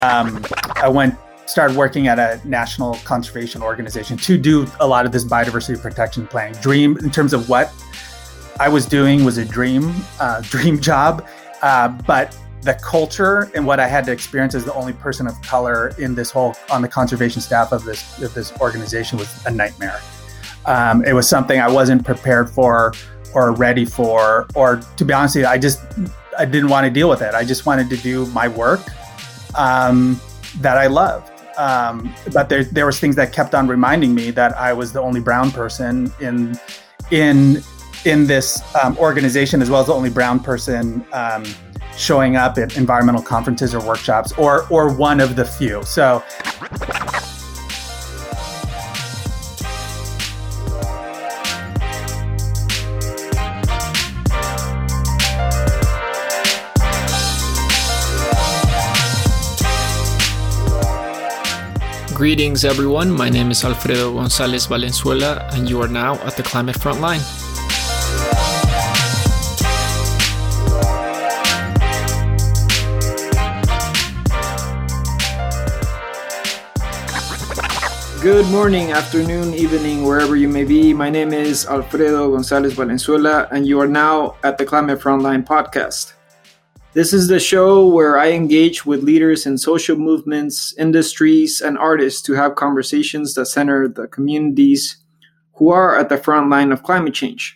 I started working at a national conservation organization to do a lot of this biodiversity protection planning. Dream in terms of what I was doing was a dream job, but the culture and what I had to experience as the only person of color on the conservation staff of this organization was a nightmare. It was something I wasn't prepared for or ready for, or to be honest with you, I didn't want to deal with it. I just wanted to do my work that I loved. But there was things that kept on reminding me that I was the only brown person in this organization, as well as the only brown person showing up at environmental conferences or workshops, or one of the few. So Greetings everyone, my name is Alfredo Gonzalez Valenzuela and you are now at the Climate Frontline. Good morning, afternoon, evening, wherever you may be. My name is Alfredo Gonzalez Valenzuela and you are now at the Climate Frontline podcast. This is the show where I engage with leaders in social movements, industries, and artists to have conversations that center the communities who are at the front line of climate change.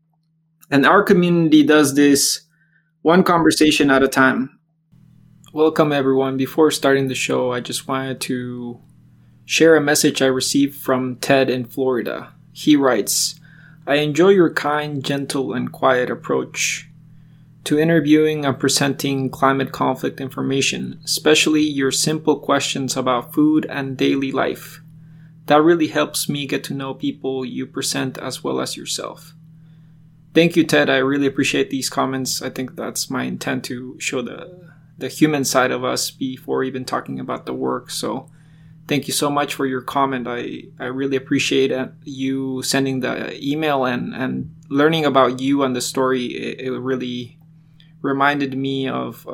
And our community does this one conversation at a time. Welcome, everyone. Before starting the show, I just wanted to share a message I received from Ted in Florida. He writes, "I enjoy your kind, gentle, and quiet approach to interviewing and presenting climate conflict information, especially your simple questions about food and daily life. That really helps me get to know people you present as well as yourself." Thank you, Ted. I really appreciate these comments. I think that's my intent, to show the human side of us before even talking about the work. So thank you so much for your comment. I really appreciate you sending the email and learning about you and the story. It really reminded me of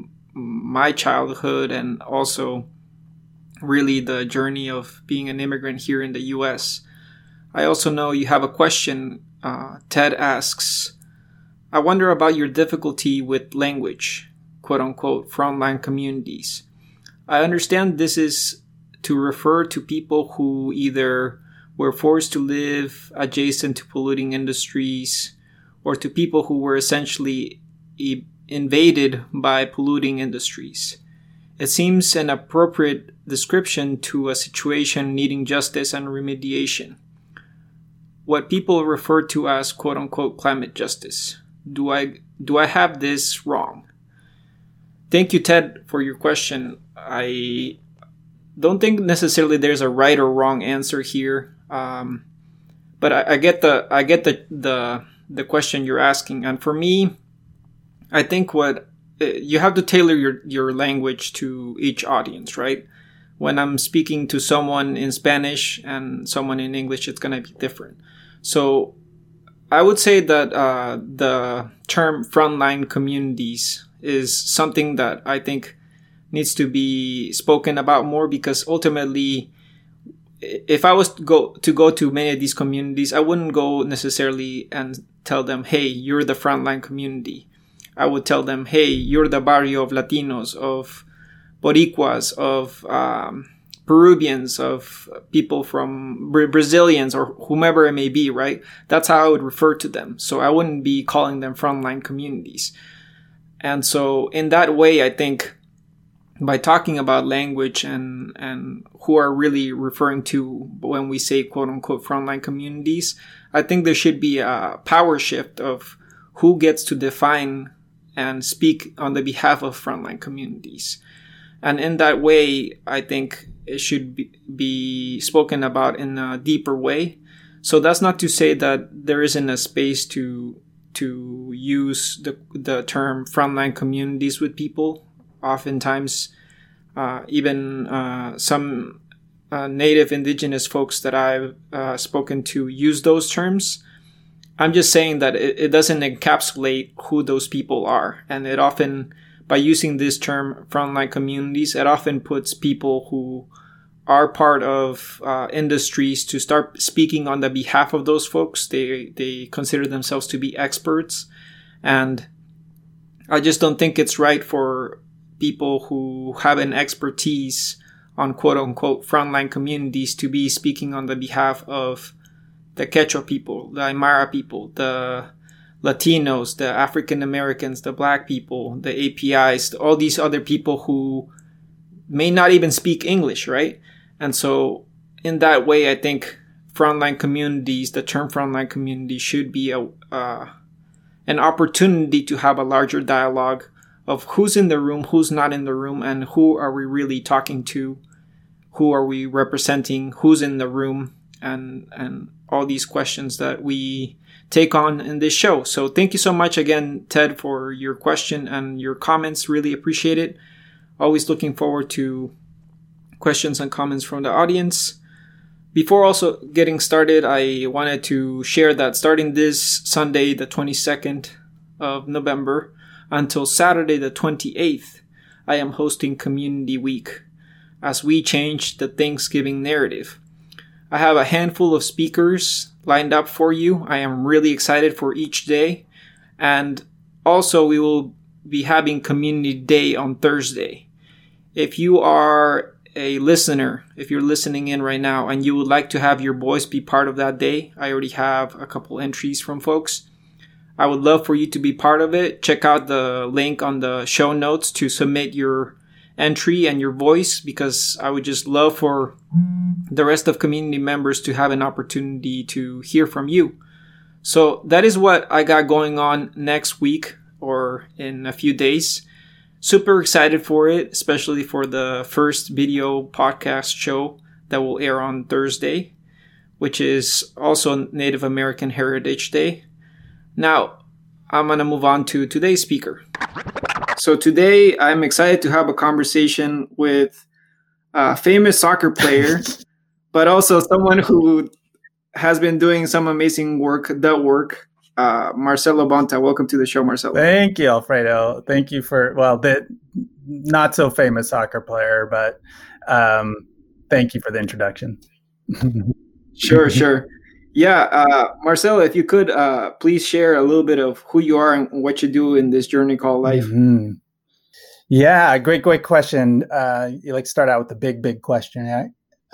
my childhood and also really the journey of being an immigrant here in the U.S. I also know you have a question. Ted asks, "I wonder about your difficulty with language, quote unquote, frontline communities. I understand this is to refer to people who either were forced to live adjacent to polluting industries or to people who were essentially invaded by polluting industries. It seems an appropriate description to a situation needing justice and remediation. What people refer to as quote-unquote climate justice. Do I have this wrong?" Thank you, Ted, for your question. I don't think necessarily there's a right or wrong answer here, but I get the question you're asking, and for me, I think what you have to tailor your language to each audience, right? When I'm speaking to someone in Spanish and someone in English, it's going to be different. So I would say that the term frontline communities is something that I think needs to be spoken about more, because ultimately, if I was to go to many of these communities, I wouldn't go necessarily and tell them, "Hey, you're the frontline community." I would tell them, "Hey, you're the barrio of Latinos, of Boricuas, of Peruvians, of people from Brazilians, or whomever it may be," right? That's how I would refer to them. So I wouldn't be calling them frontline communities. And so in that way, I think by talking about language and who are really referring to when we say quote unquote frontline communities, I think there should be a power shift of who gets to define and speak on the behalf of frontline communities. And in that way, I think it should be spoken about in a deeper way. So that's not to say that there isn't a space to use the term frontline communities with people. Oftentimes, even some native indigenous folks that I've spoken to use those terms. I'm just saying that it doesn't encapsulate who those people are. And it often, by using this term frontline communities, it often puts people who are part of industries to start speaking on the behalf of those folks. They consider themselves to be experts. And I just don't think it's right for people who have an expertise on quote unquote frontline communities to be speaking on the behalf of the Quechua people, the Aymara people, the Latinos, the African Americans, the Black people, the APIs, all these other people who may not even speak English, right? And so in that way, I think frontline communities, the term frontline community should be an opportunity to have a larger dialogue of who's in the room, who's not in the room, and who are we really talking to, who are we representing, who's in the room, and all these questions that we take on in this show. So thank you so much again, Ted, for your question and your comments. Really appreciate it. Always looking forward to questions and comments from the audience. Before also getting started, I wanted to share that starting this Sunday, the 22nd of November, until Saturday, the 28th, I am hosting Community Week as we change the Thanksgiving narrative. I have a handful of speakers lined up for you. I am really excited for each day. And also, we will be having Community Day on Thursday. If you are a listener, if you're listening in right now and you would like to have your voice be part of that day, I already have a couple entries from folks. I would love for you to be part of it. Check out the link on the show notes to submit your entry and your voice, because I would just love for the rest of community members to have an opportunity to hear from you. So that is what I got going on next week or in a few days. Super excited for it, especially for the first video podcast show that will air on Thursday, which is also Native American Heritage Day. Now, I'm going to move on to today's speaker. So today, I'm excited to have a conversation with a famous soccer player, but also someone who has been doing some amazing work, Marcelo Bonta. Welcome to the show, Marcelo. Thank you, Alfredo. Thank you for, the not so famous soccer player, but thank you for the introduction. Sure. Yeah, Marcelo, if you could please share a little bit of who you are and what you do in this journey called life. Mm-hmm. Yeah, great question. You like to start out with the big question, right?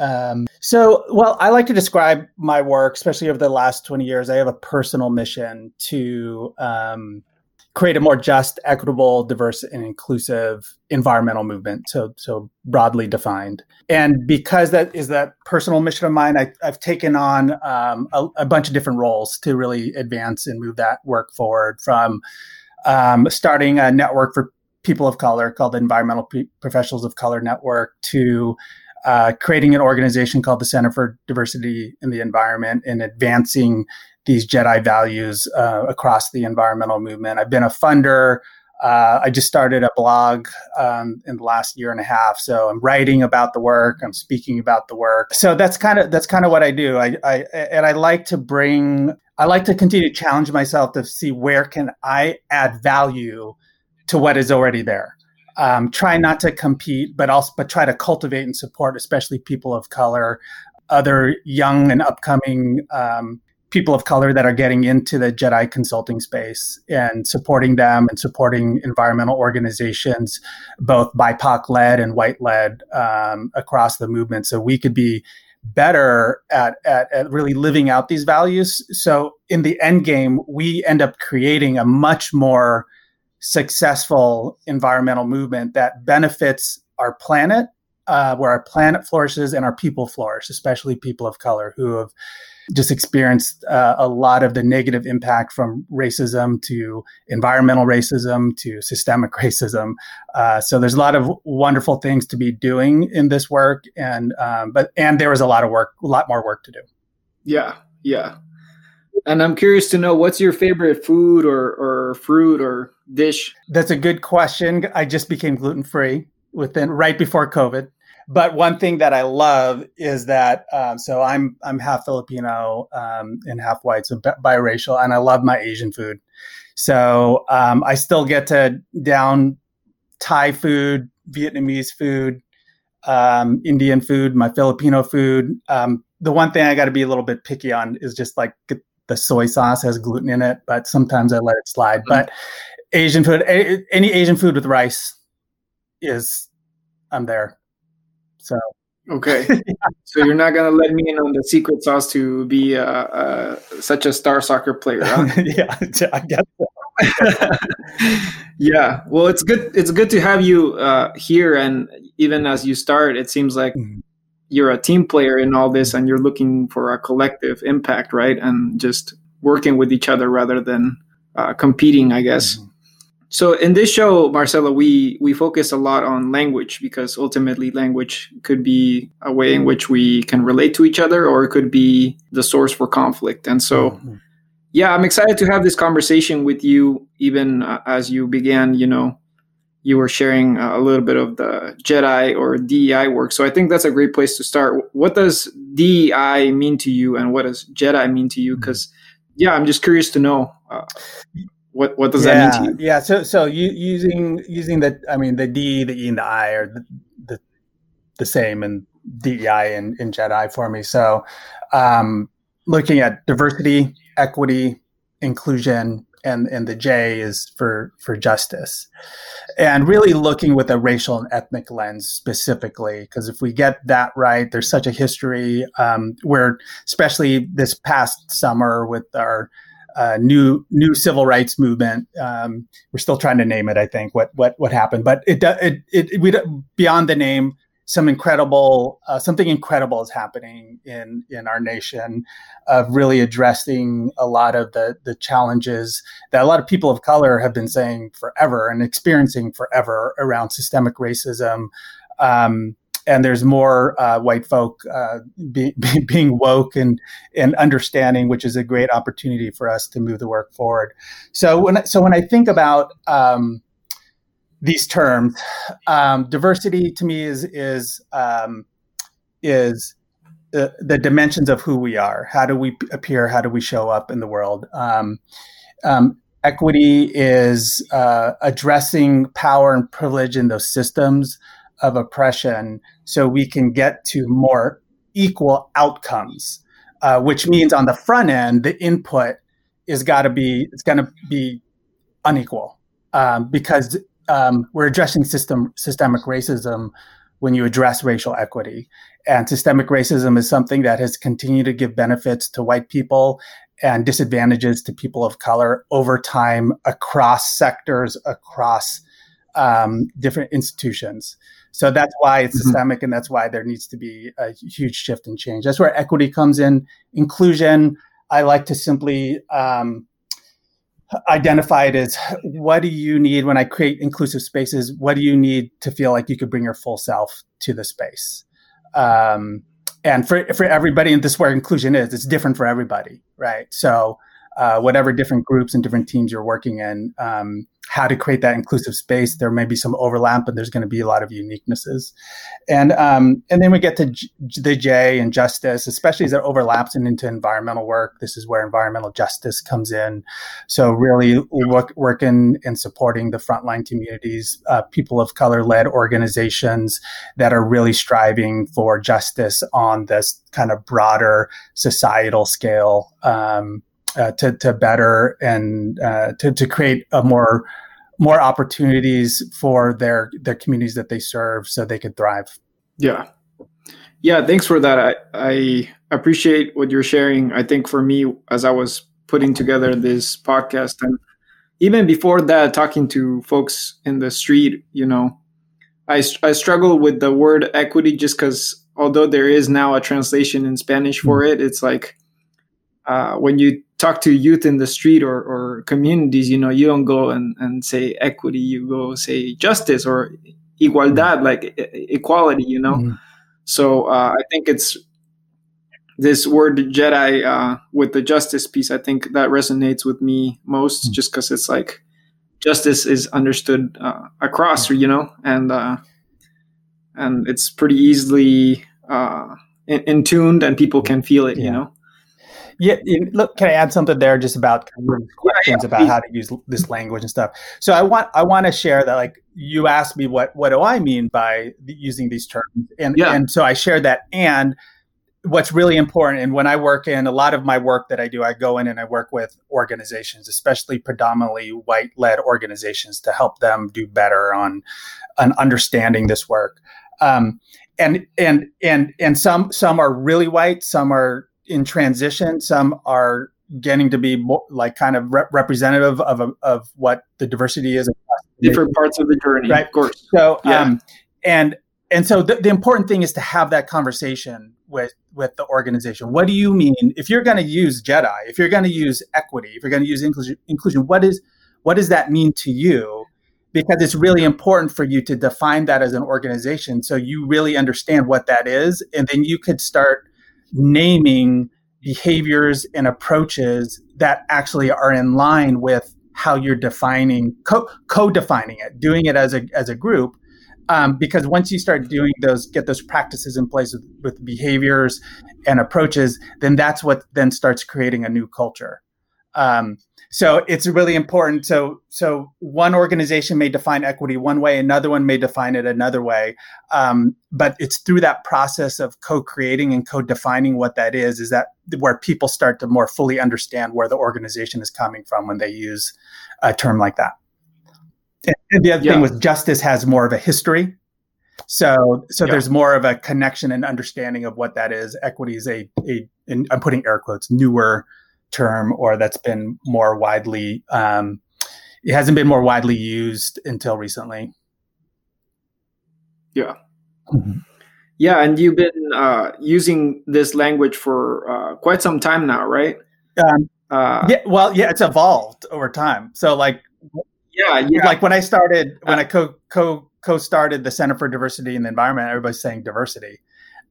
I like to describe my work, especially over the last 20 years. I have a personal mission to create a more just, equitable, diverse, and inclusive environmental movement. So broadly defined. And because that is that personal mission of mine, I've taken on a bunch of different roles to really advance and move that work forward, from starting a network for people of color called the Environmental Professionals of Color Network, to creating an organization called the Center for Diversity in the Environment and advancing these JEDI values across the environmental movement. I've been a funder. I just started a blog in the last year and a half. So I'm writing about the work. I'm speaking about the work. So that's kind of what I do. I like to continue to challenge myself to see where can I add value to what is already there. Try not to compete, but try to cultivate and support, especially people of color, other young and upcoming people of color that are getting into the JEDI consulting space, and supporting them and supporting environmental organizations, both BIPOC-led and white-led, across the movement, so we could be better at really living out these values. So in the end game, we end up creating a much more successful environmental movement that benefits our planet, where our planet flourishes and our people flourish, especially people of color who have just experienced a lot of the negative impact from racism to environmental racism to systemic racism. So there's a lot of wonderful things to be doing in this work, and there was a lot more work to do. Yeah. And I'm curious to know, what's your favorite food or fruit or dish? That's a good question. I just became gluten-free right before COVID. But one thing that I love is that, so I'm half Filipino and half white, so biracial, and I love my Asian food. So I still get to down Thai food, Vietnamese food, Indian food, my Filipino food. The one thing I got to be a little bit picky on is just like the soy sauce has gluten in it, but sometimes I let it slide. But Asian food, any Asian food with rice I'm there. So. Okay. So you're not going to let me in on the secret sauce to be such a star soccer player, huh? Yeah, I guess so. Yeah. Well, it's good. It's good to have you here. And even as you start, it seems like you're a team player in all this and you're looking for a collective impact, right? And just working with each other rather than competing, I guess. So in this show, Marcelo, we focus a lot on language because ultimately language could be a way in which we can relate to each other, or it could be the source for conflict. And so, yeah, I'm excited to have this conversation with you. Even as you began, you were sharing a little bit of the JEDI or DEI work. So I think that's a great place to start. What does DEI mean to you, and what does JEDI mean to you? Because, yeah, I'm just curious to know. What does that mean to you? Yeah. So you using the D, the E, and the I are the same in DEI and in JEDI for me. So looking at diversity, equity, inclusion, and the J is for justice, and really looking with a racial and ethnic lens specifically, because if we get that right, there's such a history where, especially this past summer with our new civil rights movement. We're still trying to name it, I think, what happened, but we beyond the name, something incredible is happening in our nation of really addressing a lot of the challenges that a lot of people of color have been saying forever and experiencing forever around systemic racism. And there's more white folk being woke and understanding, which is a great opportunity for us to move the work forward. So when I think about these terms, diversity to me is the dimensions of who we are. How do we appear? How do we show up in the world? Equity is addressing power and privilege in those systems of oppression so we can get to more equal outcomes, which means on the front end, the input is going to be unequal because we're addressing systemic racism when you address racial equity. And systemic racism is something that has continued to give benefits to white people and disadvantages to people of color over time across sectors, across different institutions. So that's why it's systemic, and that's why there needs to be a huge shift and change. That's where equity comes in. Inclusion, I like to simply identify it as, what do you need when I create inclusive spaces? What do you need to feel like you could bring your full self to the space? And for everybody, and this is where inclusion is, it's different for everybody, right? So whatever different groups and different teams you're working in, how to create that inclusive space. There may be some overlap, but there's going to be a lot of uniquenesses. And then we get to the J and justice, especially as it overlaps into environmental work. This is where environmental justice comes in. So really working and supporting the frontline communities, people of color-led organizations that are really striving for justice on this kind of broader societal scale, to better and to create a more opportunities for their communities that they serve, so they could thrive. Yeah. Thanks for that. I appreciate what you're sharing. I think for me, as I was putting together this podcast, and even before that, talking to folks in the street, I struggle with the word equity, just because although there is now a translation in Spanish for it, it's like when you talk to youth in the street or communities, you don't go and say equity, you go say justice or igualdad, like equality, So I think it's this word JEDI with the justice piece. I think that resonates with me most, just because it's like justice is understood across, and it's pretty easily in tuned, and people can feel it, Yeah, look, can I add something there just about questions about how to use this language and stuff? So I want to share that, like, you asked me what do I mean by using these terms, and so I shared that. And what's really important, and when I work in a lot of my work that I do, I go in and I work with organizations, especially predominantly white-led organizations, to help them do better on understanding this work. And some are really white, some are in transition, some are getting to be more like kind of representative of what the diversity is. Different parts of the journey, right? Of course. So, and so the important thing is to have that conversation with the organization. What do you mean if you're going to use JEDI, if you're going to use equity, if you're going to use inclusion? What does that mean to you? Because it's really important for you to define that as an organization, so you really understand what that is, and then you could start naming behaviors and approaches that actually are in line with how you're defining, co-defining it, doing it as a group. Because once you start doing get those practices in place with behaviors and approaches, then that's what then starts creating a new culture. So it's really important. So one organization may define equity one way, another one may define it another way. But it's through that process of co-creating and co-defining what that is that where people start to more fully understand where the organization is coming from when they use a term like that. And the other thing with justice has more of a history. So there's more of a connection and understanding of what that is. Equity is and I'm putting air quotes, newer term, or that's been more widely, it hasn't been more widely used until recently. Yeah. Mm-hmm. Yeah. And you've been using this language for quite some time now, right? It's evolved over time. So like when I started, when I co-started the Center for Diversity in the Environment, everybody's saying diversity,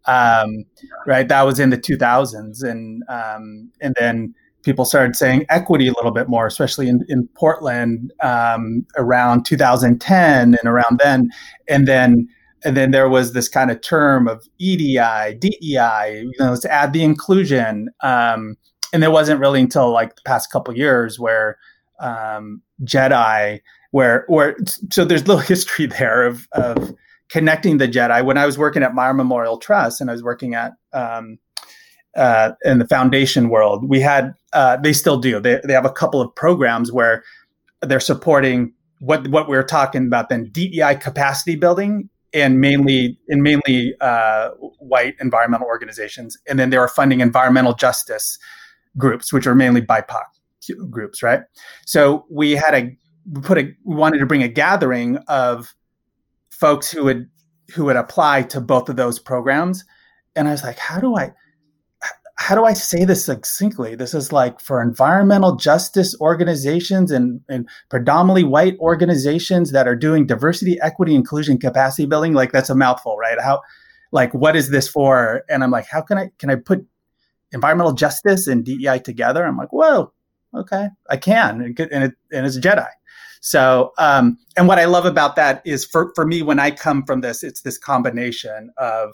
right? That was in the 2000s, and then people started saying equity a little bit more, especially in Portland around 2010 and around then, and then there was this kind of term of EDI, DEI, let's add the inclusion, and it wasn't really until like the past couple of years where JEDI, so there's a little history there of connecting the JEDI. When I was working at Meyer Memorial Trust and I was working at in the foundation world, we had they still do. They have a couple of programs where they're supporting what we were talking about then, DEI capacity building, and mainly white environmental organizations, and then they were funding environmental justice groups, which are mainly BIPOC groups, right? So we wanted to bring a gathering of folks who would apply to both of those programs, and I was like, how do I say this succinctly? This is like for environmental justice organizations and predominantly white organizations that are doing diversity, equity, inclusion, capacity building. Like, that's a mouthful, right? What is this for? And I'm like, how can I put environmental justice and DEI together? I'm like, whoa, okay, I can, and it's JEDI. So, and what I love about that is for me, when I come from this, it's this combination of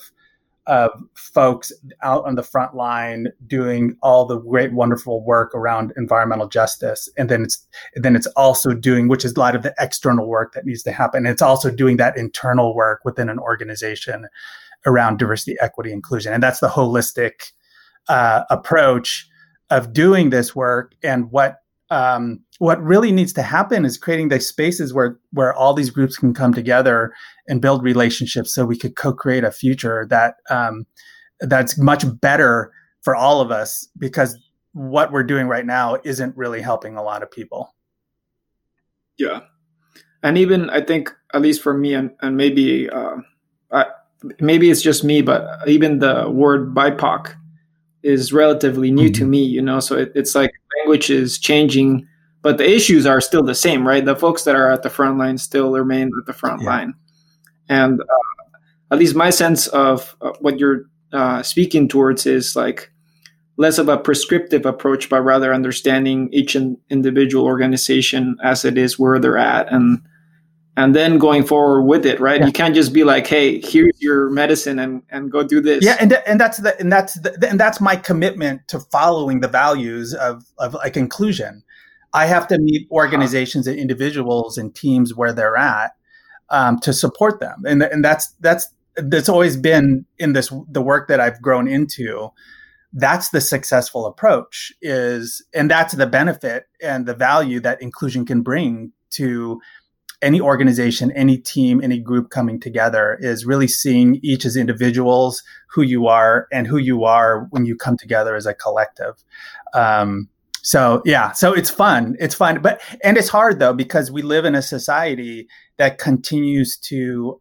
folks out on the front line doing all the great, wonderful work around environmental justice. And then it's also doing, which is a lot of the external work that needs to happen. It's also doing that internal work within an organization around diversity, equity, inclusion. And that's the holistic approach of doing this work. And what really needs to happen is creating the spaces where all these groups can come together and build relationships, so we could co-create a future that's much better for all of us, because what we're doing right now isn't really helping a lot of people. Yeah. And even, I think, at least for me, and maybe it's just me, but even the word BIPOC is relatively new to me, so it's like language is changing, but the issues are still the same, right? The folks that are at the front line still remain at the front line. And at least my sense of what you're speaking towards is like less of a prescriptive approach, but rather understanding each individual organization as it is, where they're at, and and then going forward with it, right? Yeah. You can't just be like, hey, here's your medicine and go do this. Yeah, and that's my commitment to following the values of like inclusion. I have to meet organizations and individuals and teams where they're at to support them, and that's always been in the work that I've grown into. That's the successful approach and that's the benefit and the value that inclusion can bring to any organization, any team, any group coming together, is really seeing each as individuals, who you are when you come together as a collective. So it's fun. And it's hard though, because we live in a society that continues to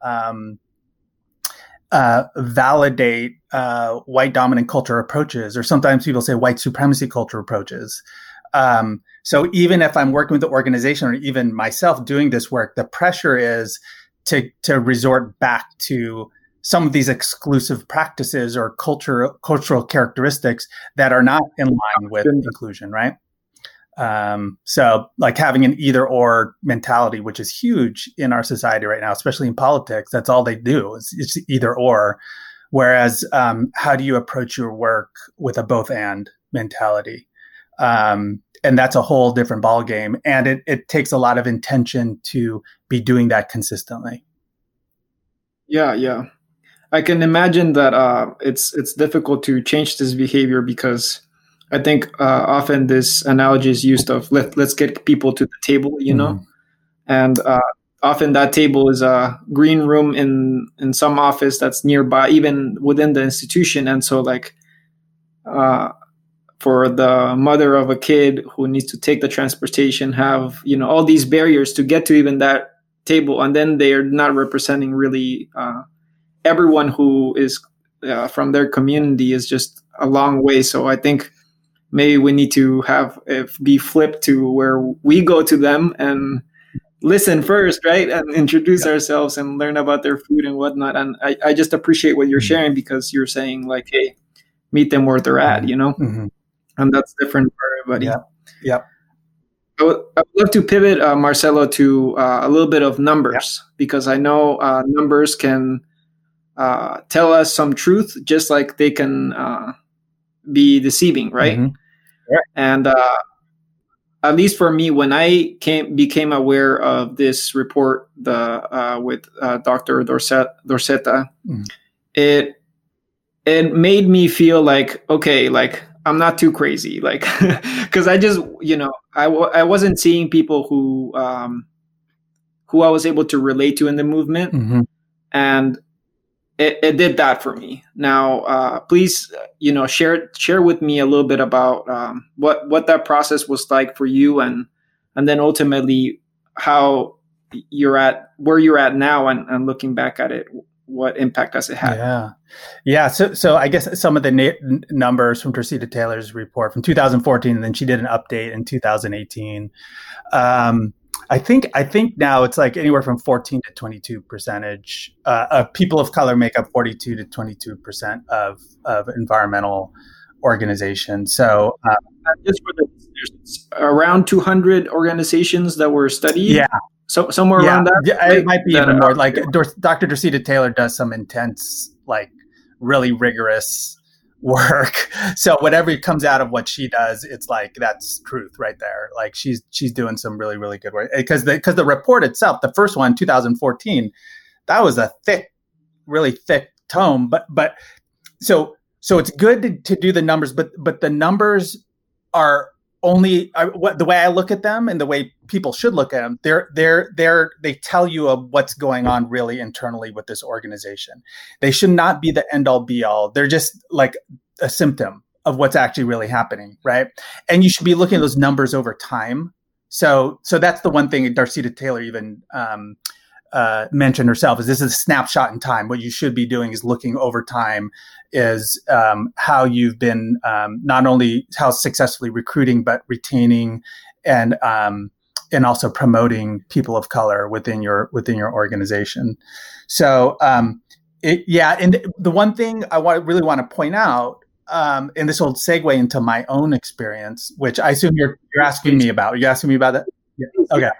validate white dominant culture approaches, or sometimes people say white supremacy culture approaches. So even if I'm working with the organization or even myself doing this work, the pressure is to resort back to some of these exclusive practices or cultural characteristics that are not in line with inclusion, right? So like having an either or mentality, which is huge in our society right now, especially in politics. That's all they do. It's either or. Whereas how do you approach your work with a both and mentality? And that's a whole different ballgame. And it takes a lot of intention to be doing that consistently. Yeah. I can imagine that it's difficult to change this behavior, because I think often this analogy is used of let's get people to the table, you know, and often that table is a green room in some office that's nearby, even within the institution. And so like for the mother of a kid who needs to take the transportation, have, you know, all these barriers to get to even that table, and then they are not representing really everyone who is from their community, is just a long way. So I think maybe we need to be flipped to where we go to them and listen first, right? And introduce ourselves and learn about their food and whatnot. And I just appreciate what you're sharing, because you're saying like, hey, meet them where they're at, you know? And that's different for everybody. Yeah. I would love to pivot, Marcelo, to a little bit of numbers, because I know numbers can tell us some truth, just like they can be deceiving, right? Yeah. And at least for me, when I became aware of this report, with Dr. Dorsetta, it made me feel like, okay, like I'm not too crazy, like, because I just, you know, I wasn't seeing people who I was able to relate to in the movement, and it did that for me. Now, please, you know, share with me a little bit about what that process was like for you, and then ultimately how where you're at now, and looking back at it, what impact has it had? Yeah. So I guess some of the numbers from Dorsetta Taylor's report from 2014, and then she did an update in 2018. I think now it's like anywhere from 14 to 22% of people of color make up 42 to 22% of environmental organizations. So just for there's around 200 organizations that were studied. Yeah. So somewhere around that. Yeah, it might be even more. Like Dr. Dorsetta Taylor does some intense, like really rigorous work. So whatever comes out of what she does, it's like that's truth right there. Like she's doing some really, really good work, because the report itself, the first one, 2014, that was a really thick tome. But so it's good to do the numbers, but the numbers are only the way I look at them and the way people should look at them. They tell you of what's going on really internally with this organization. They should not be the end all be all. They're just like a symptom of what's actually really happening, right? And you should be looking at those numbers over time. So that's the one thing Dorsetta Taylor even mentioned herself, is this is a snapshot in time. What you should be doing is looking over time, is how you've been not only how successfully recruiting, but retaining and also promoting people of color within your organization. So and the one thing I really want to point out, and this will segue into my own experience, which I assume you're asking me about. Are you asking me about that? Yeah. Okay.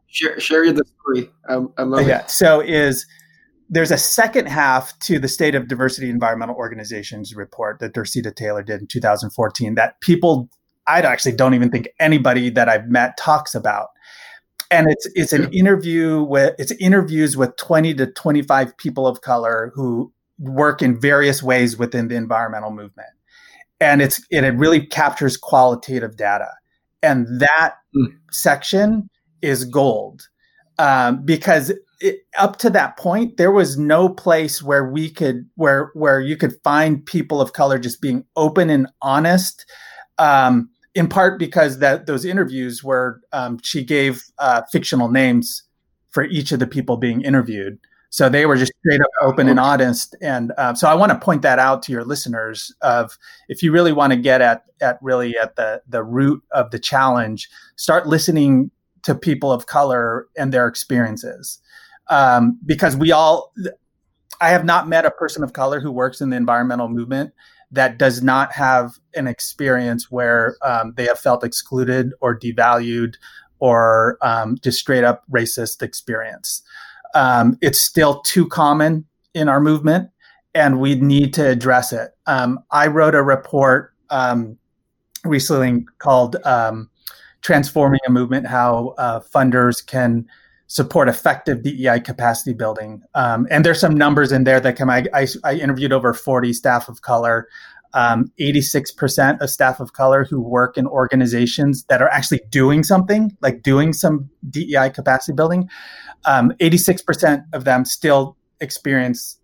Share the story. I love it. Yeah. So there's a second half to the State of Diversity Environmental Organizations report that Dorceta Taylor did in 2014 that I actually don't even think anybody that I've met talks about. And it's interviews with 20 to 25 people of color who work in various ways within the environmental movement. And it really captures qualitative data. And that section is gold, because up to that point, there was no place where you could find people of color just being open and honest. In part because those interviews were, she gave fictional names for each of the people being interviewed. So they were just straight up open and honest. And so I want to point that out to your listeners of, if you really want to get at the root of the challenge, start listening to people of color and their experiences. Because I have not met a person of color who works in the environmental movement that does not have an experience where they have felt excluded or devalued or just straight up racist experience. It's still too common in our movement, and we need to address it. I wrote a report recently called Transforming a Movement, how funders can support effective DEI capacity building. And there's some numbers in there that come. I interviewed over 40 staff of color, 86% of staff of color who work in organizations that are actually doing something, like doing some DEI capacity building. 86% of them still experience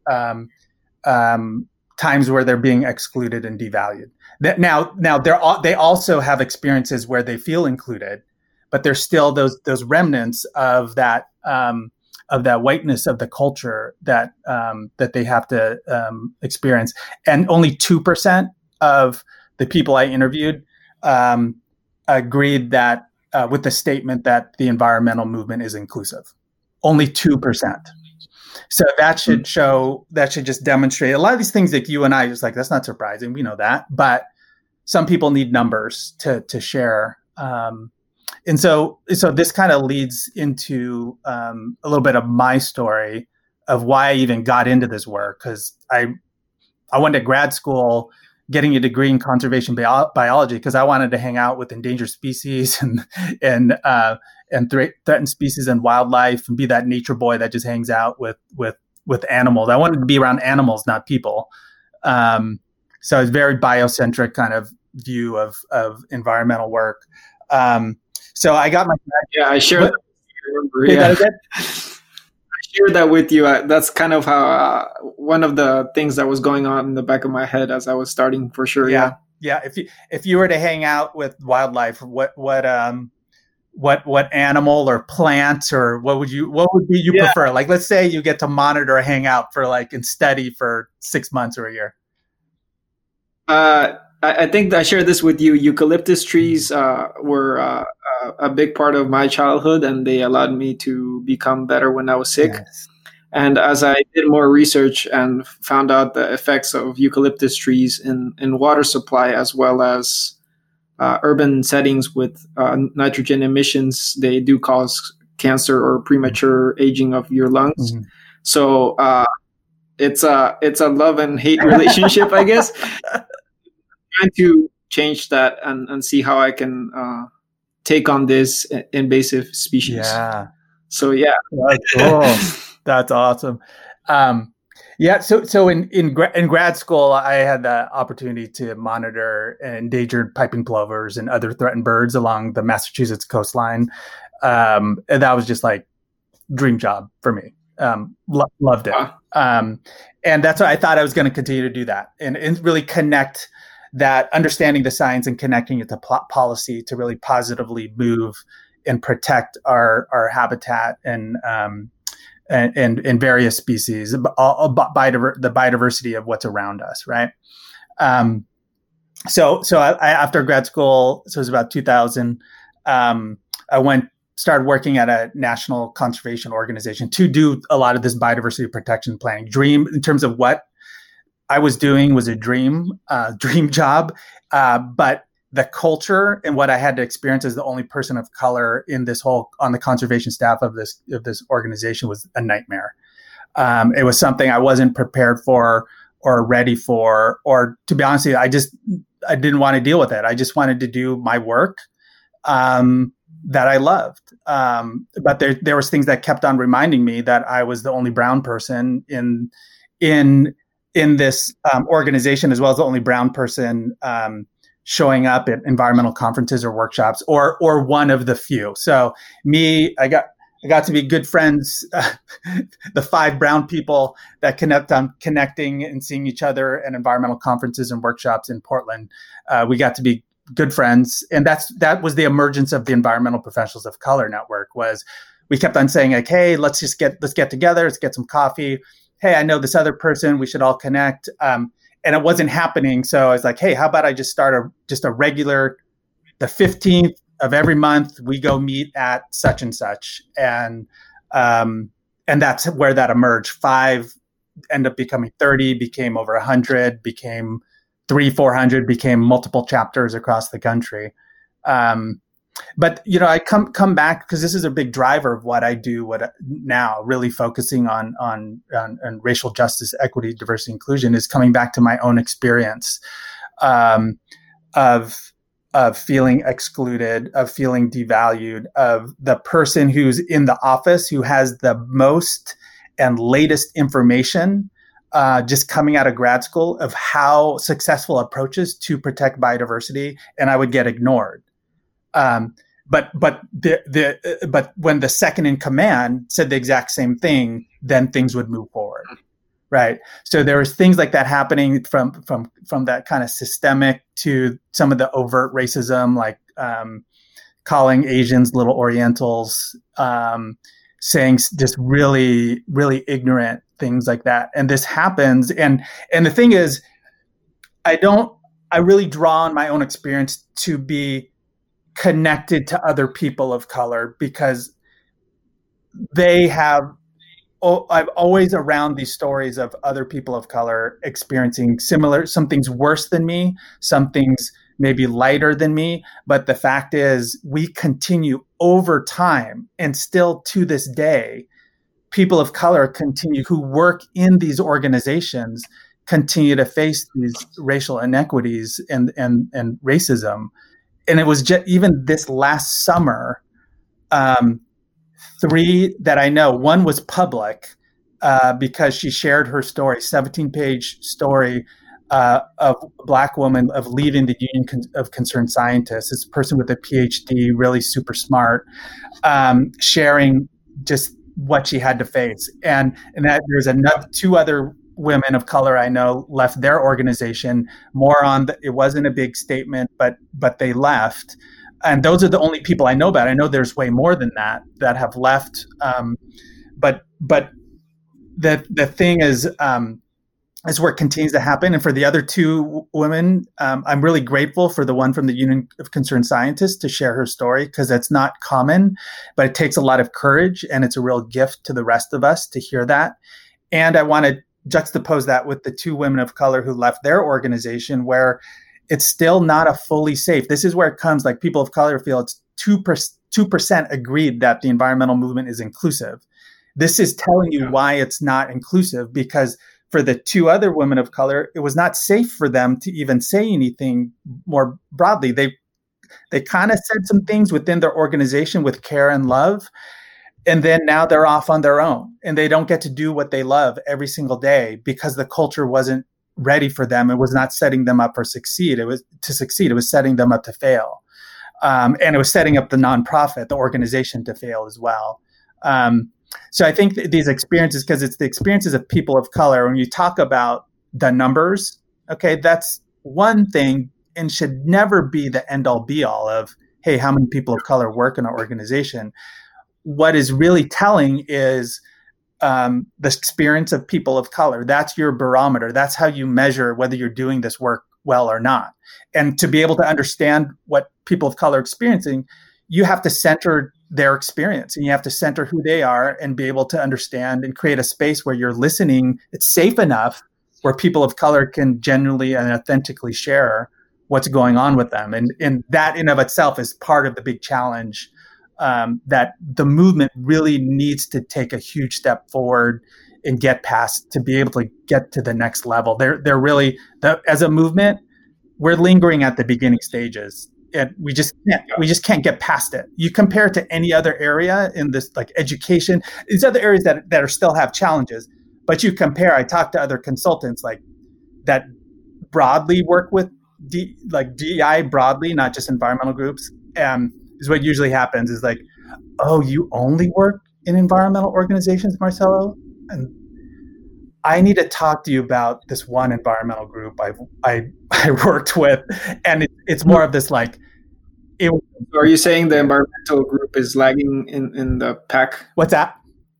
times where they're being excluded and devalued. Now they also have experiences where they feel included, but there's still those remnants of that whiteness of the culture that they have to experience. And only 2% of the people I interviewed agreed that with the statement that the environmental movement is inclusive. Only 2%. So that should just demonstrate a lot of these things that you and I just like, that's not surprising. We know that, but some people need numbers to share. And so this kind of leads into a little bit of my story of why I even got into this work. Cause I went to grad school getting a degree in conservation biology because I wanted to hang out with endangered species and threatened species and wildlife and be that nature boy that just hangs out with animals. I wanted to be around animals, not people. So it's very biocentric kind of view of environmental work. So I got my I shared that. I shared that with you. That's kind of how one of the things that was going on in the back of my head as I was starting, for sure. Yeah. If you were to hang out with wildlife, what animal or plants or what would you prefer? Like, let's say you get to monitor or hang out for and study for 6 months or a year. I think I shared this with you. Eucalyptus trees were a big part of my childhood, and they allowed me to become better when I was sick. Yes. And as I did more research and found out the effects of eucalyptus trees in water supply, as well as urban settings with nitrogen emissions, they do cause cancer or premature aging of your lungs. Mm-hmm. So it's a love and hate relationship, I guess. Trying to change that and see how I can take on this invasive species. Yeah. So yeah. That's cool. That's awesome. So in grad school, I had the opportunity to monitor endangered piping plovers and other threatened birds along the Massachusetts coastline. And that was just dream job for me. Loved it. And that's why I thought I was going to continue to do that and really connect that, understanding the science and connecting it to policy to really positively move and protect our habitat and various species, the biodiversity of what's around us, right? So I after grad school, so it was about 2000, I started working at a national conservation organization to do a lot of this biodiversity protection planning. Dream in terms of what I was doing was a dream job, but the culture and what I had to experience as the only person of color in this whole on the conservation staff of this organization was a nightmare. It was something I wasn't prepared for or ready for, or to be honest with you, I didn't want to deal with it. I just wanted to do my work that I loved. But there was things that kept on reminding me that I was the only brown person in this organization, as well as the only brown person showing up at environmental conferences or workshops, or one of the few. So I got to be good friends, the 5 brown people that connect on connecting and seeing each other at environmental conferences and workshops in Portland. We got to be good friends. And that was the emergence of the Environmental Professionals of Color Network. Was we kept on saying, like, hey, let's get together, let's get some coffee. Hey, I know this other person, we should all connect. And it wasn't happening. So I was like, hey, how about I just start a regular, the 15th of every month, we go meet at such and such. And that's where that emerged. 5 ended up becoming 30, became over 100, became 300-400, became multiple chapters across the country. But I come back because this is a big driver of what I do. Now really focusing on racial justice, equity, diversity, inclusion is coming back to my own experience of feeling excluded, of feeling devalued, of the person who's in the office who has the most and latest information, just coming out of grad school, of how successful approaches to protect biodiversity, and I would get ignored. But when the second in command said the exact same thing, then things would move forward, right? So there was things like that happening from that kind of systemic to some of the overt racism, like calling Asians little Orientals, saying just really, really ignorant things like that. And this happens, and the thing is, I really draw on my own experience to be connected to other people of color, because I'm always around these stories of other people of color experiencing some things worse than me, some things maybe lighter than me. But the fact is, we continue over time, and still to this day, people of color who work in these organizations continue to face these racial inequities and racism. And it was just even this last summer, 3 that I know. One was public because she shared her story, 17-page story of a Black woman of leaving the Union of Concerned Scientists. This person with a PhD, really super smart, sharing just what she had to face. And that there's 2 other women of color I know left their organization. It wasn't a big statement, but they left. And those are the only people I know about. I know there's way more than that have left. But the thing is where it continues to happen. And for the other 2 women, I'm really grateful for the one from the Union of Concerned Scientists to share her story, because it's not common, but it takes a lot of courage, and it's a real gift to the rest of us to hear that. And I want to juxtapose that with the 2 women of color who left their organization, where it's still not a fully safe. This is where it comes, like, people of color feel it's 2% agreed that the environmental movement is inclusive. This is telling you why it's not inclusive, because for the 2 other women of color, it was not safe for them to even say anything more broadly. They kind of said some things within their organization with care and love, and then now they're off on their own, and they don't get to do what they love every single day because the culture wasn't ready for them. It was not setting them up to succeed. It was setting them up to fail. And it was setting up the nonprofit, the organization, to fail as well. So I think these experiences, because it's the experiences of people of color, when you talk about the numbers, okay, that's one thing and should never be the end all be all of, hey, how many people of color work in our organization? What is really telling is the experience of people of color. That's your barometer. That's how you measure whether you're doing this work well or not. And to be able to understand what people of color are experiencing, you have to center their experience, and you have to center who they are and be able to understand and create a space where you're listening. It's safe enough where people of color can genuinely and authentically share what's going on with them. And that in of itself is part of the big challenge that the movement really needs to take a huge step forward and get past to be able to get to the next level. They're really, as a movement, we're lingering at the beginning stages. And we just can't get past it. You compare it to any other area in this, like education, these other areas that are still have challenges. But you compare. I talk to other consultants like that broadly work with DEI broadly, not just environmental groups. Is what usually happens is like, oh, you only work in environmental organizations, Marcelo, and I need to talk to you about this one environmental group I worked with, and it's more of this like. So are you saying the environmental group is lagging in the pack? What's that?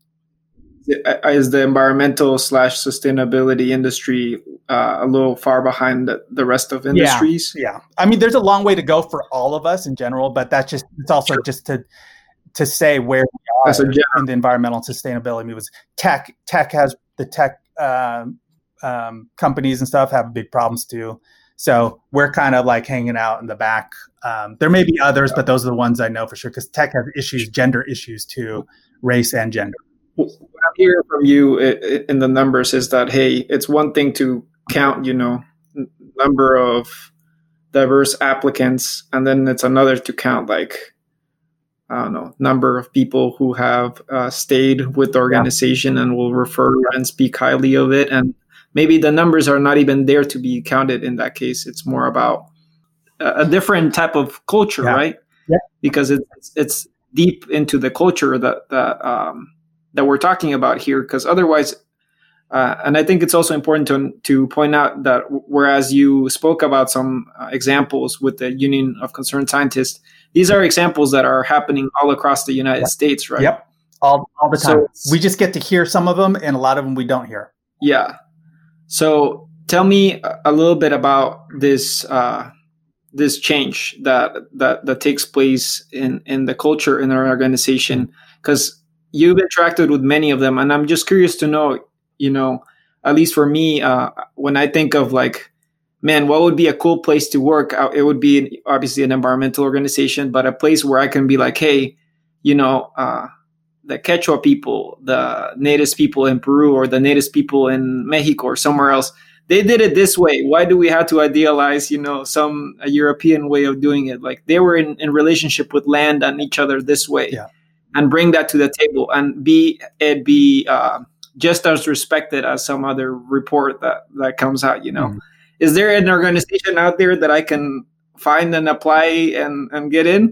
Is the environmental / sustainability industry a little far behind the rest of industries? Yeah. I mean, there's a long way to go for all of us in general, but it's also just to say where we are in the environmental and sustainability. It was tech has the tech companies and stuff have big problems too. So we're kind of like hanging out in the back. There may be others, but those are the ones I know for sure, because tech has issues, gender issues too, race and gender. What I'm hearing from you in the numbers is that, hey, it's one thing to count, number of diverse applicants, and then it's another to count, like, I don't know, number of people who have stayed with the organization and will refer and speak highly of it. And maybe the numbers are not even there to be counted in that case. It's more about a different type of culture, right? Yeah. Because it's deep into the culture that we're talking about here. Because otherwise, and I think it's also important to point out that whereas you spoke about some examples with the Union of Concerned Scientists, these are examples that are happening all across the United States, right? Yep, all the time. So we just get to hear some of them, and a lot of them we don't hear. Yeah. So tell me a little bit about this this change that takes place in the culture in our organization, because you've interacted with many of them, and I'm just curious to know, at least for me, when I think of like, man, what would be a cool place to work? It would be obviously an environmental organization, but a place where I can be like, hey, the Quechua people, the natives people in Peru, or the natives people in Mexico or somewhere else, they did it this way. Why do we have to idealize, some European way of doing it? Like they were in relationship with land and each other this way, and bring that to the table and be just as respected as some other report that comes out, Mm-hmm. Is there an organization out there that I can find and apply and get in?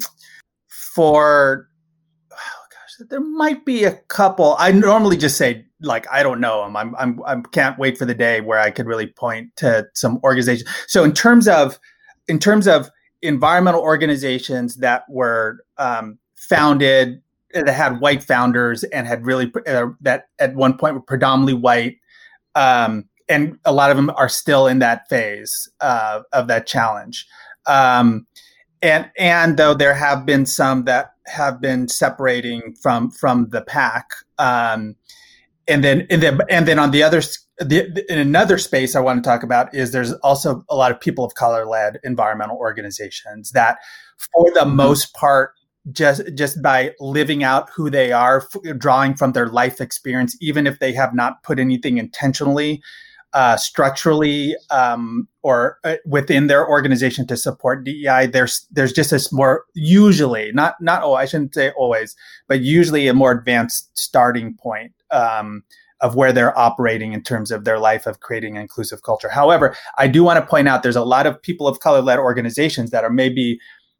There might be a couple. I normally just say, like, I don't know them. I can't wait for the day where I could really point to some organization. So in terms of environmental organizations that were founded, that had white founders and had really that at one point were predominantly white, and a lot of them are still in that phase of that challenge. And though there have been some that have been separating from the pack, and then on the other, in another space I want to talk about is there's also a lot of people of color led environmental organizations that, for the most part, just by living out who they are, drawing from their life experience, even if they have not put anything intentionally, structurally, or within their organization to support DEI, there's just this more, usually not I shouldn't say always, but usually a more advanced starting point of where they're operating in terms of their life of creating an inclusive culture. However, I do want to point out there's a lot of people of color led organizations that are maybe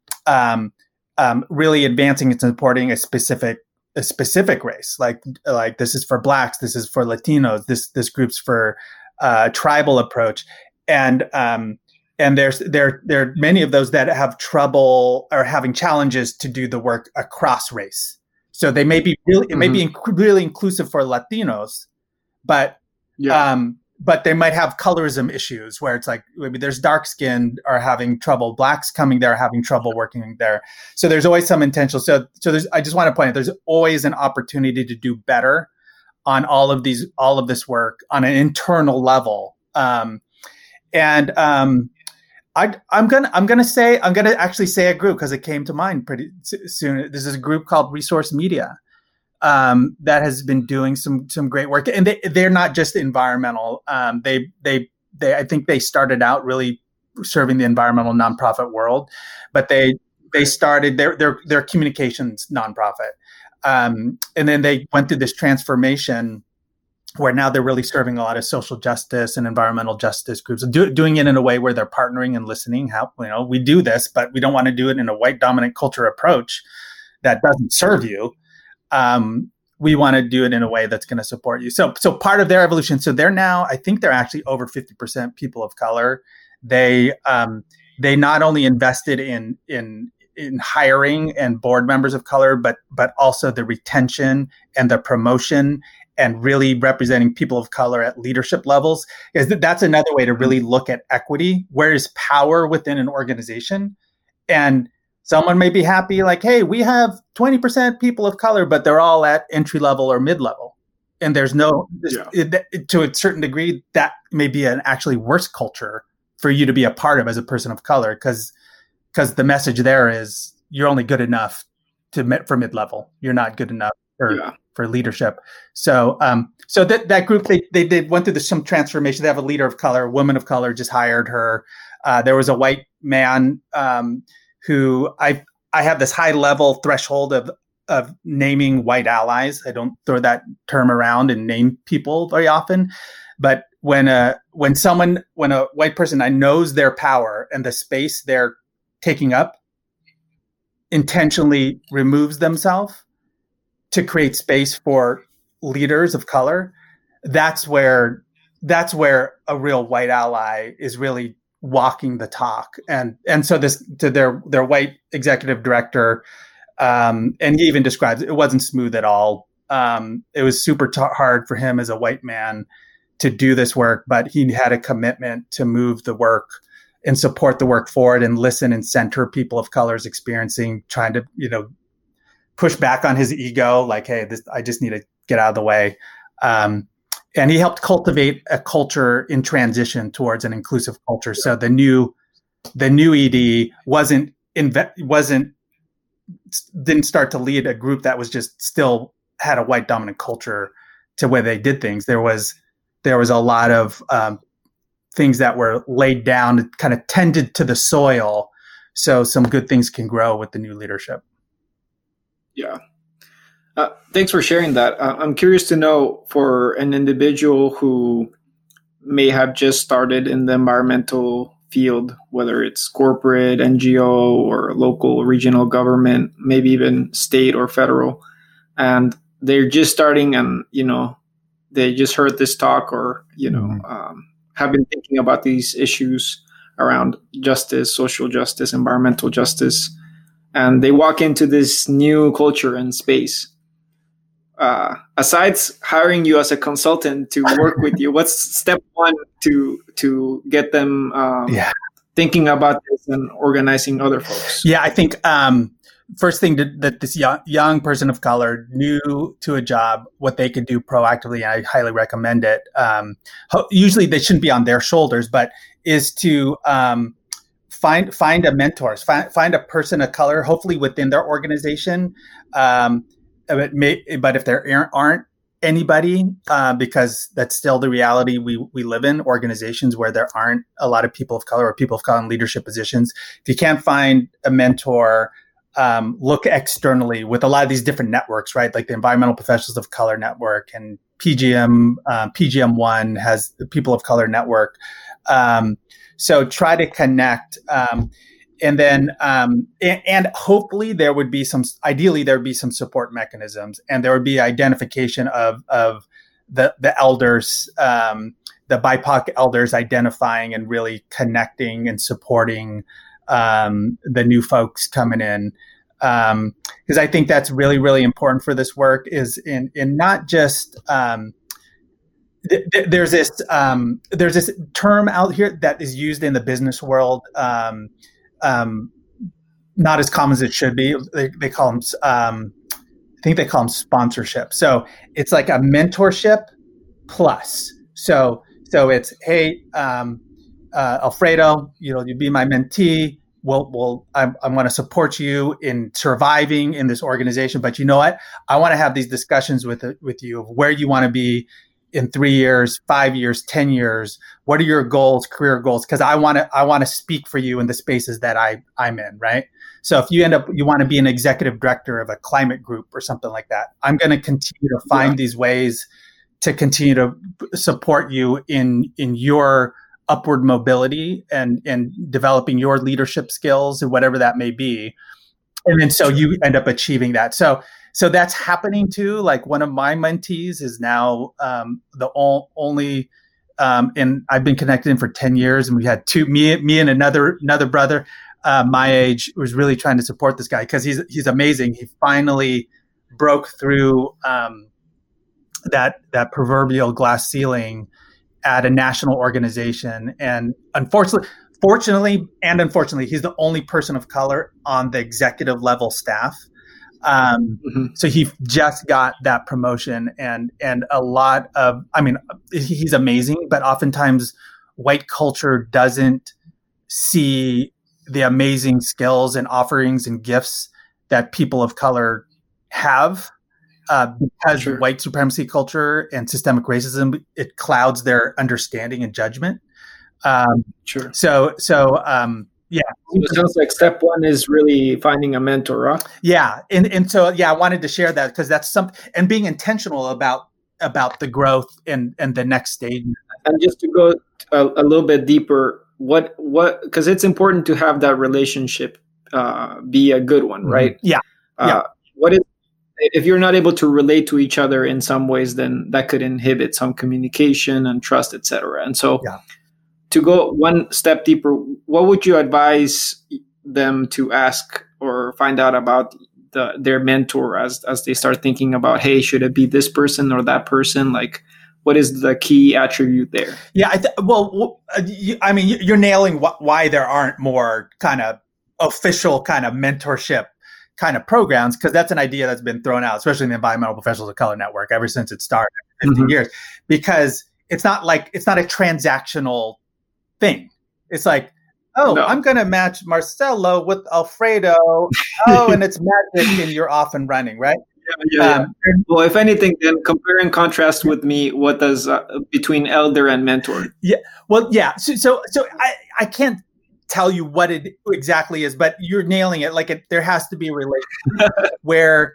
really advancing and supporting a specific race, like this is for Blacks, this is for Latinos, this group's for tribal approach, and there are many of those that have trouble or having challenges to do the work across race. So they may be really, it may be really inclusive for Latinos, but they might have colorism issues where it's like maybe there's dark skinned are having trouble, Blacks coming there having trouble working there. So there's always some intentional. So I just want to point out there's always an opportunity to do better on all of this work on an internal level. I'm gonna actually say a group because it came to mind pretty soon. This is a group called Resource Media that has been doing some great work, and they're not just environmental. They I think they started out really serving the environmental nonprofit world, but they started their communications nonprofit, and then they went through this transformation where now they're really serving a lot of social justice and environmental justice groups, doing it in a way where they're partnering and listening. How, we do this, but we don't want to do it in a white dominant culture approach that doesn't serve you. We want to do it in a way that's going to support you. So part of their evolution. So they're now, I think they're actually over 50% people of color. They not only invested in hiring and board members of color, but also the retention and the promotion and really representing people of color at leadership levels. That's another way to really look at equity. Where is power within an organization? And someone may be happy, like, hey, we have 20% people of color, but they're all at entry level or mid level. And there's to a certain degree, that may be an actually worse culture for you to be a part of as a person of color, because the message there is you're only good enough for mid level. You're not good enough for leadership. So that group, they went through some transformation. They have a leader of color, a woman of color, just hired her. There was a white man who I have this high level threshold of naming white allies. I don't throw that term around and name people very often, but when a white person knows their power and the space they're taking up intentionally removes themselves to create space for leaders of color, that's where a real white ally is really walking the talk. And so this to their white executive director, and he even describes it wasn't smooth at all. It was super hard for him as a white man to do this work, but he had a commitment to move the work and support the work forward and listen and center people of color's experiencing, trying to, push back on his ego, like, hey, I just need to get out of the way. And he helped cultivate a culture in transition towards an inclusive culture. So the new ED didn't start to lead a group that was just still had a white dominant culture to where they did things. There was a lot of things that were laid down, kind of tended to the soil, so some good things can grow with the new leadership. Yeah. Thanks for sharing that. I'm curious to know, for an individual who may have just started in the environmental field, whether it's corporate, NGO, or local, regional government, maybe even state or federal, and they're just starting and, they just heard this talk or, have been thinking about these issues around justice, social justice, environmental justice, and they walk into this new culture and space. Aside hiring you as a consultant to work with you, what's step one to get them thinking about this and organizing other folks? Yeah, I think first thing that this young person of color, new to a job, what they could do proactively, and I highly recommend it. Usually they shouldn't be on their shoulders, but is to find a mentor, find a person of color, hopefully within their organization. But if there aren't anybody, because that's still the reality we live in, organizations where there aren't a lot of people of color or people of color in leadership positions. If you can't find a mentor, look externally with a lot of these different networks, right? Like the Environmental Professionals of Color Network, and PGM1 has the People of Color Network. So try to connect, and then and hopefully there would be some support mechanisms, and there would be identification of the elders, the BIPOC elders, identifying and really connecting and supporting the new folks coming in, because I think that's really, really important for this work. Is in not just there's this term out here that is used in the business world, not as common as it should be. They call them, I think they call them sponsorship. So it's like a mentorship plus. So it's, hey, Alfredo, you be my mentee. I want to support you in surviving in this organization, but you know what? I want to have these discussions with you of where you want to be in 3 years, 5 years, 10 years. What are your goals, career goals? Because I want to speak for you in the spaces that I'm in, right? So if you want to be an executive director of a climate group or something like that, I'm going to continue to find these ways to continue to support you in your upward mobility and developing your leadership skills and whatever that may be. And then so you end up achieving that. So that's happening too. Like one of my mentees is now the only, and I've been connected for 10 years, and we had me and another brother my age was really trying to support this guy because he's amazing. He finally broke through that proverbial glass ceiling at a national organization. And fortunately, he's the only person of color on the executive level staff. So he just got that promotion, and a lot of, he's amazing, but oftentimes white culture doesn't see the amazing skills and offerings and gifts that people of color have. Because white supremacy culture and systemic racism, it clouds their understanding and judgment. So it sounds like step one is really finding a mentor, huh? Yeah. And so, I wanted to share that because that's something, and being intentional about the growth and the next stage. And just to go a little bit deeper, what, because it's important to have that relationship be a good one, right? Yeah. What is, if you're not able to relate to each other in some ways, then that could inhibit some communication and trust, etc. And so to go one step deeper, what would you advise them to ask or find out about their mentor as they start thinking about, hey, should it be this person or that person? Like, what is the key attribute there? Yeah, you're nailing why there aren't more kind of official kind of mentorship kind of programs, because that's an idea that's been thrown out, especially in the Environmental Professionals of Color Network ever since it started 15 years, because it's not a transactional thing. It's like, I'm going to match Marcelo with Alfredo. And it's magic and you're off and running, right? Yeah. Well, if anything, then compare and contrast with me, what does between elder and mentor? Yeah. Well, yeah. So I can't tell you what it exactly is, but you're nailing it. Like there has to be a relationship where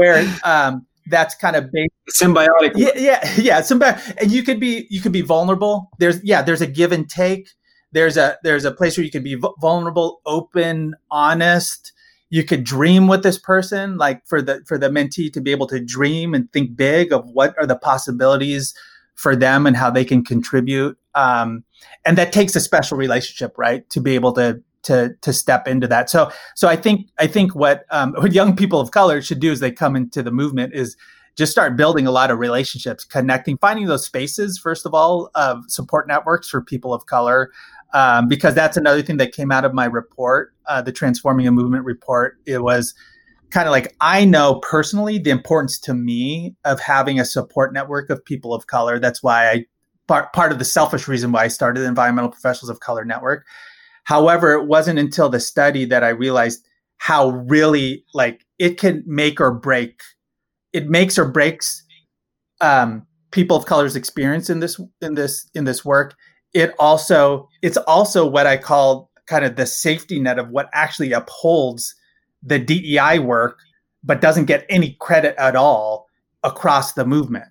that's kind of based symbiotic. Yeah. Symbiotic. And you could be vulnerable. There's a give and take. There's a place where you can be vulnerable, open, honest. You could dream with this person, like for the mentee to be able to dream and think big of what are the possibilities for them and how they can contribute. And that takes a special relationship, right, to be able to step into that. So I think what young people of color should do as they come into the movement is just start building a lot of relationships, connecting, finding those spaces, first of all, of support networks for people of color, because that's another thing that came out of my report, the Transforming a Movement report. It was kind of like, I know personally the importance to me of having a support network of people of color. That's why part of the selfish reason why I started the Environmental Professionals of Color Network. However, it wasn't until the study that I realized how really it can make or break. It makes or breaks people of color's experience in this work. It's also what I call kind of the safety net of what actually upholds the DEI work, but doesn't get any credit at all across the movement.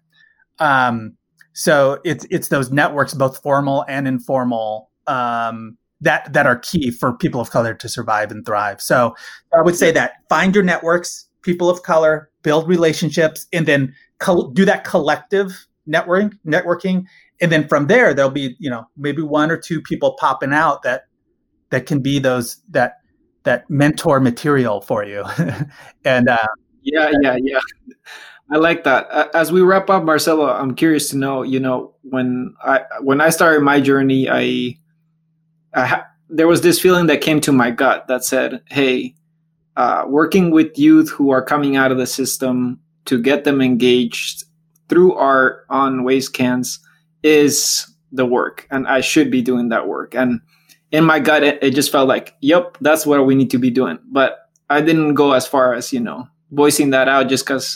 So it's those networks, both formal and informal, that are key for people of color to survive and thrive. So I would say that find your networks, people of color, build relationships, and then do that collective networking. And then from there, there'll be, maybe one or two people popping out that can be that mentor material for you. And yeah. I like that. As we wrap up, Marcelo, I'm curious to know, when I started my journey, there was this feeling that came to my gut that said, hey, working with youth who are coming out of the system to get them engaged through art on waste cans is the work and I should be doing that work. And in my gut, it just felt like, yep, that's what we need to be doing. But I didn't go as far as, voicing that out just because,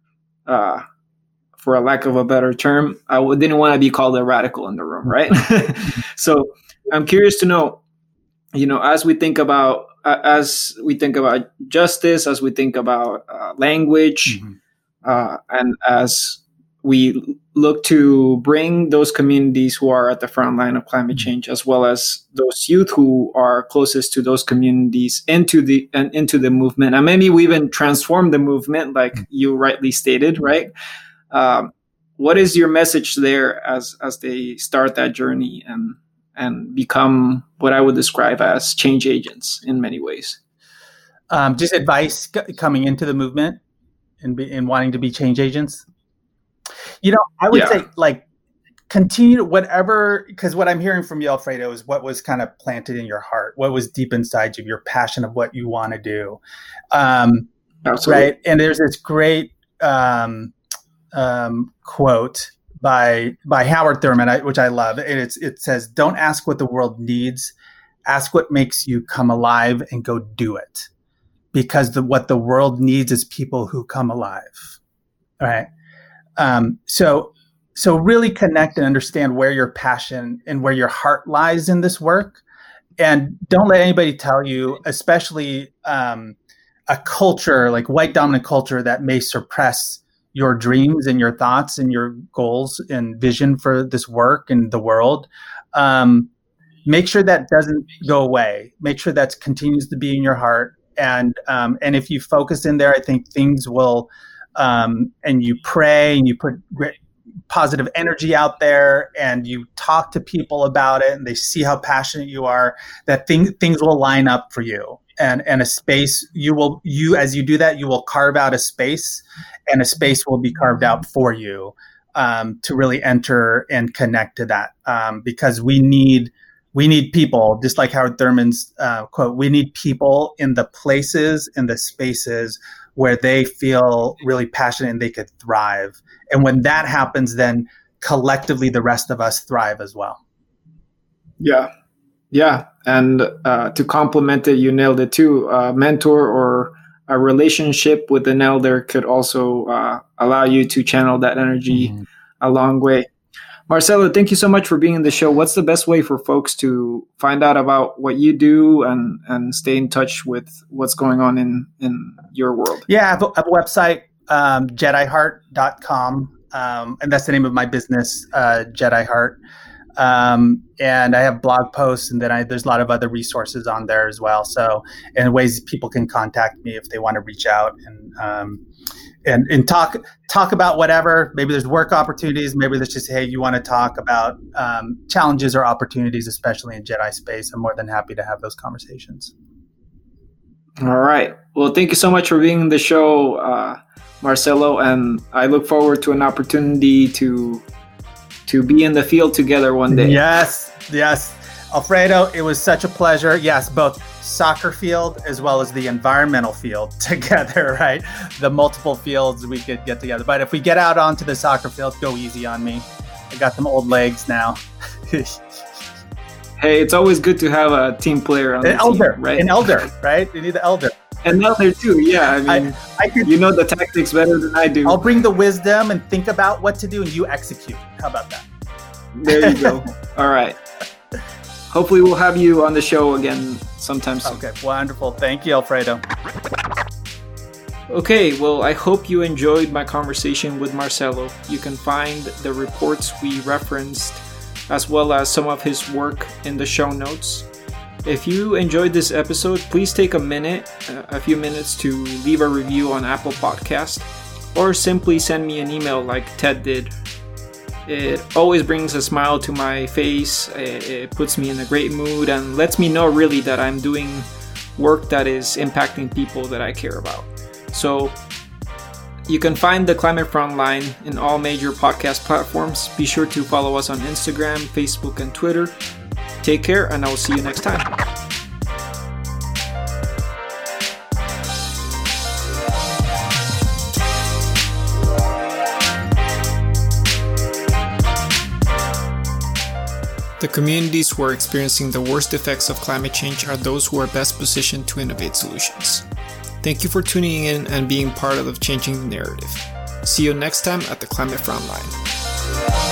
for a lack of a better term, I didn't want to be called a radical in the room, right? So I'm curious to know, as we think about justice, as we think about language, and as we look to bring those communities who are at the front line of climate change, as well as those youth who are closest to those communities into the movement, and maybe we even transform the movement, like you rightly stated, right? What is your message there as they start that journey and become what I would describe as change agents in many ways? Just advice coming into the movement and wanting to be change agents. I would say continue whatever, because what I'm hearing from you, Alfredo, is what was kind of planted in your heart, what was deep inside you, your passion of what you want to do. Absolutely. Right. And there's this great quote by Howard Thurman, which I love. It says, "Don't ask what the world needs, ask what makes you come alive and go do it." Because what the world needs is people who come alive. All right. So really connect and understand where your passion and where your heart lies in this work. And don't let anybody tell you, especially a culture like white dominant culture that may suppress your dreams and your thoughts and your goals and vision for this work and the world. Make sure that doesn't go away. Make sure that continues to be in your heart. And if you focus in there, I think things will, and you pray and you put great positive energy out there and you talk to people about it and they see how passionate you are, that things will line up for you. And a space, as you do that, you will carve out a space, and a space will be carved out for you to really enter and connect to that. Because we need people, just like Howard Thurman's quote, we need people in the places and the spaces where they feel really passionate and they could thrive. And when that happens, then collectively the rest of us thrive as well. Yeah. Yeah. And to complement it, you nailed it too. A mentor or a relationship with an elder could also allow you to channel that energy a long way. Marcelo, thank you so much for being in the show. What's the best way for folks to find out about what you do and stay in touch with what's going on in your world? Yeah, I have a website, JediHeart.com. And that's the name of my business, Jedi Heart. And I have blog posts, and then there's a lot of other resources on there as well. So, and ways people can contact me if they want to reach out and talk about whatever. Maybe there's work opportunities. Maybe there's just, hey, you want to talk about challenges or opportunities, especially in Jedi space. I'm more than happy to have those conversations. All right. Well, thank you so much for being on the show, Marcelo. And I look forward to an opportunity to be in the field together one day. Yes. Alfredo, it was such a pleasure. Yes, both soccer field as well as the environmental field together, right? The multiple fields we could get together. But if we get out onto the soccer field, go easy on me. I got them old legs now. Hey, it's always good to have a team player on the team, right? An elder, right? You need the elder. An elder too, yeah. I mean, you know the tactics better than I do. I'll bring the wisdom and think about what to do, and you execute. How about that? There you go. All right. Hopefully we'll have you on the show again sometime soon. Okay, wonderful. Thank you, Alfredo. Okay, well, I hope you enjoyed my conversation with Marcelo. You can find the reports we referenced as well as some of his work in the show notes. If you enjoyed this episode, please take a few minutes to leave a review on Apple Podcast, or simply send me an email like Ted did. It always brings a smile to my face. It puts me in a great mood and lets me know really that I'm doing work that is impacting people that I care about. So you can find the Climate Frontline in all major podcast platforms. Be sure to follow us on Instagram, Facebook, and Twitter. Take care, and I will see you next time. The communities who are experiencing the worst effects of climate change are those who are best positioned to innovate solutions. Thank you for tuning in and being part of changing the narrative. See you next time at the Climate Frontline.